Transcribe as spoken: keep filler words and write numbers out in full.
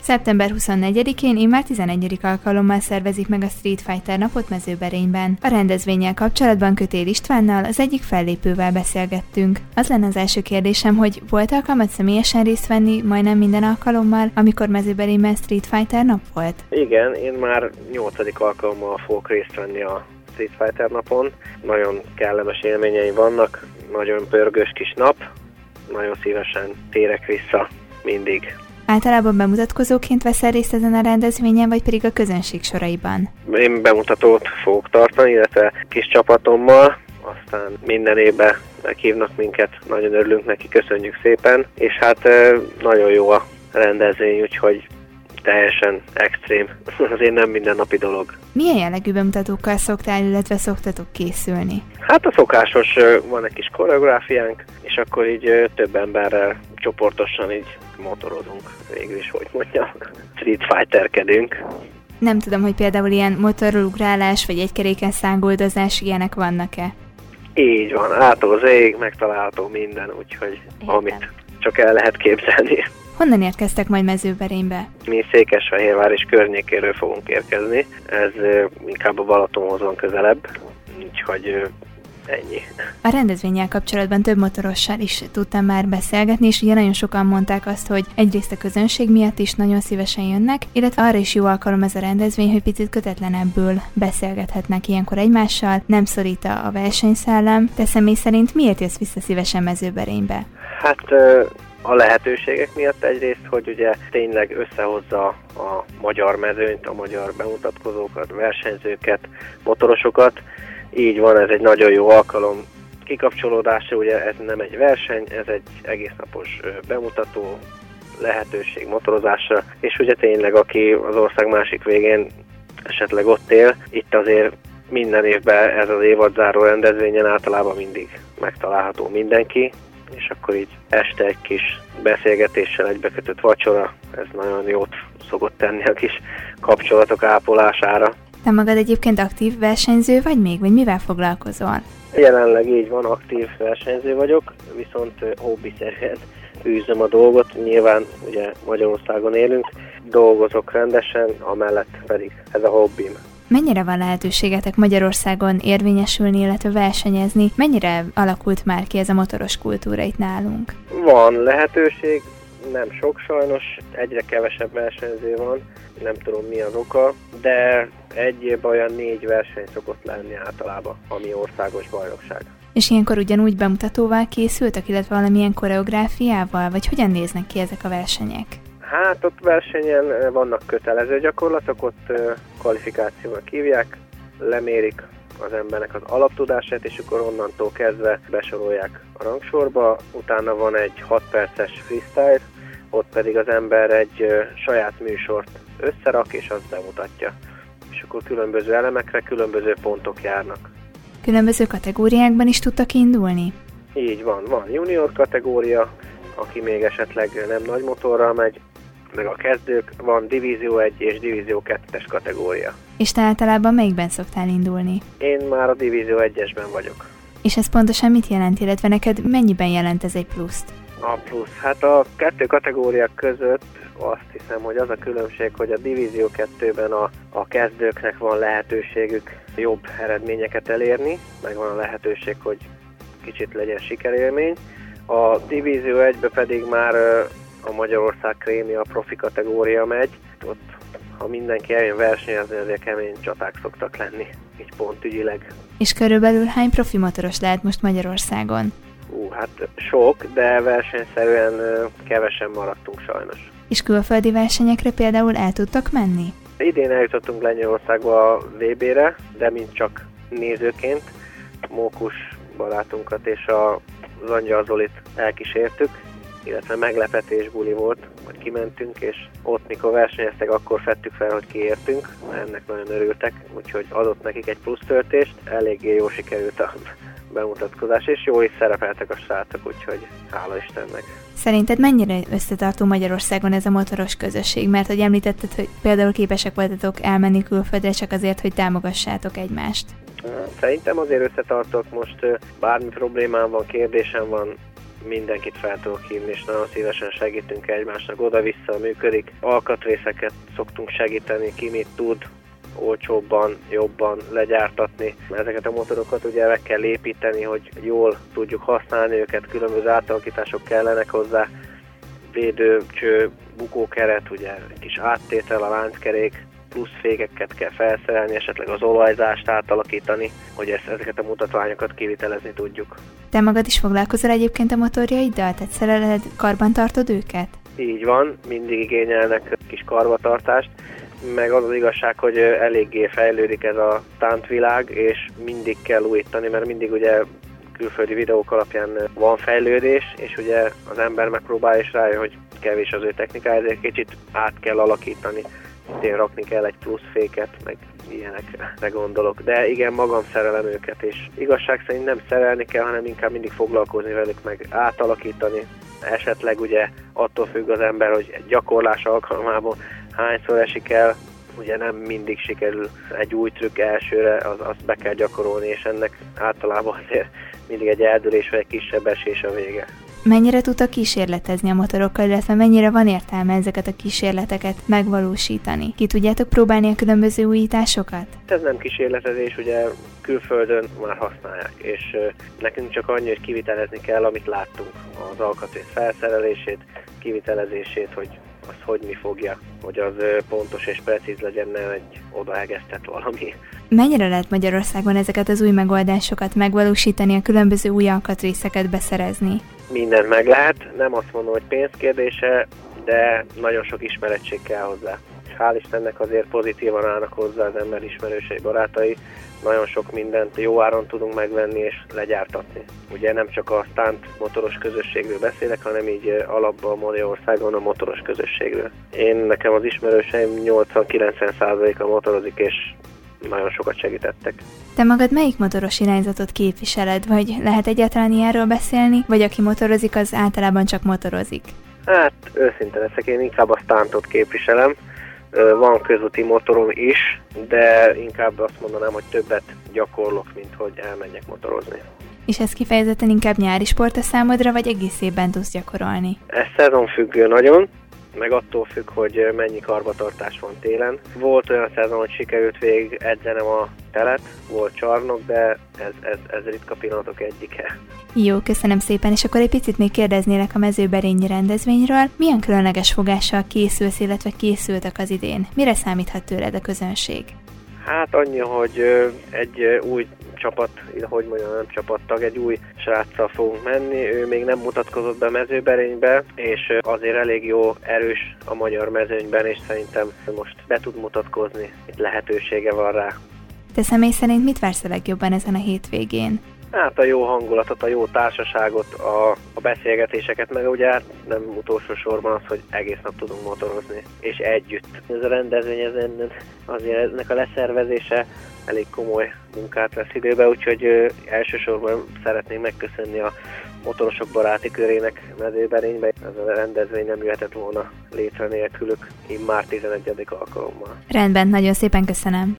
szeptember huszonnegyedikén immár tizenegyedik alkalommal szervezik meg a Street Fighter napot Mezőberényben. A rendezvénnyel kapcsolatban Kötél Istvánnal, az egyik fellépővel beszélgettünk. Az lenne az első kérdésem, hogy volt alkalmat személyesen részt venni majdnem minden alkalommal, amikor Mezőberényben Street Fighter nap volt? Igen, én már nyolcadik alkalommal fogok részt venni a Street Fighter napon. Nagyon kellemes élményeim vannak, nagyon pörgős kis nap, nagyon szívesen térek vissza mindig. Általában bemutatkozóként veszel részt ezen a rendezvényen, vagy pedig a közönség soraiban? Én bemutatót fogok tartani, illetve kis csapatommal, aztán minden évben meghívnak minket, nagyon örülünk neki, köszönjük szépen, és hát nagyon jó a rendezvény, úgyhogy teljesen extrém, azért nem mindennapi dolog. Milyen jellegű bemutatókkal szoktál, illetve szoktatok készülni? Hát a szokásos, van egy kis koreográfiánk, és akkor így több emberrel csoportosan így motorozunk, végül is, hogy mondjam, Street Fighterkedünk. Nem tudom, hogy például ilyen motorról ugrálás, vagy egykeréken szángoldozás, ilyenek vannak-e? Így van, ától az ég, megtalálható minden, úgyhogy értem. Amit csak el lehet képzelni. Honnan érkeztek majd Mezőberénybe? Mi Székesfehérvár és környékéről fogunk érkezni, ez inkább a Balatonhoz van közelebb, úgyhogy ennyi. A rendezvénnyel kapcsolatban több motorossal is tudtam már beszélgetni, és ugye nagyon sokan mondták azt, hogy egyrészt a közönség miatt is nagyon szívesen jönnek, illetve arra is jó alkalom ez a rendezvény, hogy picit kötetlenebbül beszélgethetnek ilyenkor egymással, nem szorít a versenyszellem. Te személy szerint miért jössz vissza szívesen Mezőberénybe? Hát a lehetőségek miatt egyrészt, hogy ugye tényleg összehozza a magyar mezőnyt, a magyar bemutatkozókat, versenyzőket, motorosokat. Így van, ez egy nagyon jó alkalom kikapcsolódásra, ugye ez nem egy verseny, ez egy egésznapos bemutató lehetőség motorozásra, és ugye tényleg aki az ország másik végén esetleg ott él, itt azért minden évben ez az évadzáró rendezvényen általában mindig megtalálható mindenki, és akkor így este egy kis beszélgetéssel egybekötött vacsora, ez nagyon jót szokott tenni a kis kapcsolatok ápolására. Te magad egyébként aktív versenyző vagy még, vagy mivel foglalkozol? Jelenleg így van, aktív versenyző vagyok, viszont hobbiszerűen űzöm a dolgot, nyilván ugye Magyarországon élünk, dolgozok rendesen, amellett pedig ez a hobbim. Mennyire van lehetőségetek Magyarországon érvényesülni, illetve versenyezni? Mennyire alakult már ki ez a motoros kultúra itt nálunk? Van lehetőség, nem sok sajnos, egyre kevesebb versenyző van, nem tudom mi az oka, de egy évben olyan négy verseny szokott lenni általában, ami országos bajnokság. És ilyenkor ugyanúgy bemutatóval készültek, illetve valamilyen koreográfiával, vagy hogyan néznek ki ezek a versenyek? Hát ott versenyen vannak kötelező gyakorlatok, ott kvalifikációnak hívják, lemérik az embernek az alaptudását, és akkor onnantól kezdve besorolják a rangsorba, utána van egy hat perces freestyle, ott pedig az ember egy ö, saját műsort összerak, és azt bemutatja. És akkor különböző elemekre különböző pontok járnak. Különböző kategóriákban is tudtak indulni? Így van, van junior kategória, aki még esetleg nem nagy motorral megy, meg a kezdők, van divízió egy és divízió kettes kategória. És te általában melyikben szoktál indulni? Én már a divízió egyesben vagyok. És ez pontosan mit jelent, illetve neked mennyiben jelent ez egy pluszt? A plusz, hát a kettő kategóriák között azt hiszem, hogy az a különbség, hogy a divízió kettőben a, a kezdőknek van lehetőségük jobb eredményeket elérni, meg van a lehetőség, hogy kicsit legyen sikerélmény. A divízió egyben pedig már a Magyarország krémia, a profi kategória megy. Ott, ha mindenki eljön versenyezni, azért kemény csaták szoktak lenni, így pontügyileg. És körülbelül hány profi motoros lehet most Magyarországon? Ú, hát sok, de versenyszerűen kevesen maradtunk sajnos. És külföldi versenyekre például el tudtak menni? Idén eljutottunk Lengyelországba a vé bére, de mint csak nézőként. Mókus barátunkat és a Angyal Zolit elkísértük, illetve meglepetés buli volt, hogy kimentünk, és ott mikor versenyeztek, akkor fettük fel, hogy kiértünk, ennek nagyon örültek, úgyhogy adott nekik egy plusz töltést, eléggé jó sikerült a bemutatkozás, és jól is szerepeltek a srácok, úgyhogy hála Istennek. Szerinted mennyire összetartó Magyarországon ez a motoros közösség? Mert hogy említetted, hogy például képesek voltatok elmenni külföldre csak azért, hogy támogassátok egymást. Szerintem azért összetartok, most bármi problémám van, kérdésem van, mindenkit fel tudok hívni, és nagyon szívesen segítünk egymásnak, oda-vissza működik. Alkatrészeket szoktunk segíteni, ki mit tud olcsóbban, jobban legyártatni. Ezeket a motorokat ugye meg kell építeni, hogy jól tudjuk használni őket, különböző átalakítások kellenek hozzá, védőcső, bukókeret, ugye egy kis áttétel, a lánckerék, plusz fékeket kell felszerelni, esetleg az olajzást átalakítani, hogy ezt, ezeket a mutatványokat kivitelezni tudjuk. Te magad is foglalkozol egyébként a motorjaiddal? Tehát szereled, karban tartod őket? Így van, mindig igényelnek kis karbantartást, meg az az igazság, hogy eléggé fejlődik ez a tántvilág, és mindig kell újítani, mert mindig ugye külföldi videók alapján van fejlődés, és ugye az ember megpróbálja és rájön, hogy kevés az ő technikája, ezért kicsit át kell alakítani. Én rakni kell egy plusz féket, meg ilyenekre gondolok. De igen, magam szerelem őket, és igazság szerint nem szerelni kell, hanem inkább mindig foglalkozni velük, meg átalakítani. Esetleg ugye attól függ az ember, hogy egy gyakorlás alkalmában hányszor esik el, ugye nem mindig sikerül egy új trükk elsőre, az, azt be kell gyakorolni, és ennek általában azért mindig egy eldőlés vagy egy kisebb esés a vége. Mennyire tudtak kísérletezni a motorokkal, illetve mennyire van értelme ezeket a kísérleteket megvalósítani? Ki tudjátok próbálni a különböző újításokat? Ez nem kísérletezés, ugye külföldön már használják, és nekünk csak annyi, hogy kivitelezni kell, amit láttunk. Az alkatrész felszerelését, kivitelezését, hogy az hogy mi fogja, hogy az pontos és precíz legyen, nem egy odaegesztett valami. Mennyire lehet Magyarországon ezeket az új megoldásokat megvalósítani, a különböző új alkatrészeket beszerezni? Mindent meg lehet, nem azt mondom, hogy pénzkérdése, de nagyon sok ismerettség kell hozzá. És hál' Istennek azért pozitívan állnak hozzá az ember ismerősei, barátai. Nagyon sok mindent jó áron tudunk megvenni és legyártatni. Ugye nem csak a stunt motoros közösségről beszélek, hanem így alapban Magyarországon a motoros közösségről. Én nekem az ismerőseim nyolcvan-kilencven százaléka motorozik, és nagyon sokat segítettek. Te magad melyik motoros irányzatot képviseled, vagy lehet egyáltalán ilyenről beszélni, vagy aki motorozik, az általában csak motorozik? Hát őszinte leszek, én inkább a stuntot képviselem. Van közúti motorom is, de inkább azt mondanám, hogy többet gyakorlok, mint hogy elmenjek motorozni. És ez kifejezetten inkább nyári sport a számodra, vagy egész évben tudsz gyakorolni? Ez szezonfüggő nagyon, meg attól függ, hogy mennyi karbantartás van télen. Volt olyan szezon, hogy sikerült végig edzenem a telet, volt csarnok, de ez, ez, ez ritka pillanatok egyike. Jó, köszönöm szépen, és akkor egy picit még kérdeznélek a mezőberényi rendezvényről. Milyen különleges fogással készülsz, illetve készültek az idén? Mire számíthat tőled a közönség? Hát annyi, hogy egy új csapat, hogy mondjam, nem csapattag, egy új sráccal fogunk menni. Ő még nem mutatkozott be mezőberénybe, és azért elég jó, erős a magyar mezőnyben, és szerintem most be tud mutatkozni. Itt lehetősége van rá. Te személy szerint mit vársz a legjobban ezen a hétvégén? Hát a jó hangulatot, a jó társaságot, a, a beszélgetéseket, meg ugye nem utolsó sorban az, hogy egész nap tudunk motorozni, és együtt. Ez a rendezvény, ez azért ennek a leszervezése elég komoly munkát vesz időbe, úgyhogy ö, elsősorban szeretnénk megköszönni a motorosok baráti körének mezőberénybe. Ez a rendezvény nem jöhetett volna létre nélkülük, immár tizenegyedik alkalommal. Rendben, nagyon szépen köszönöm.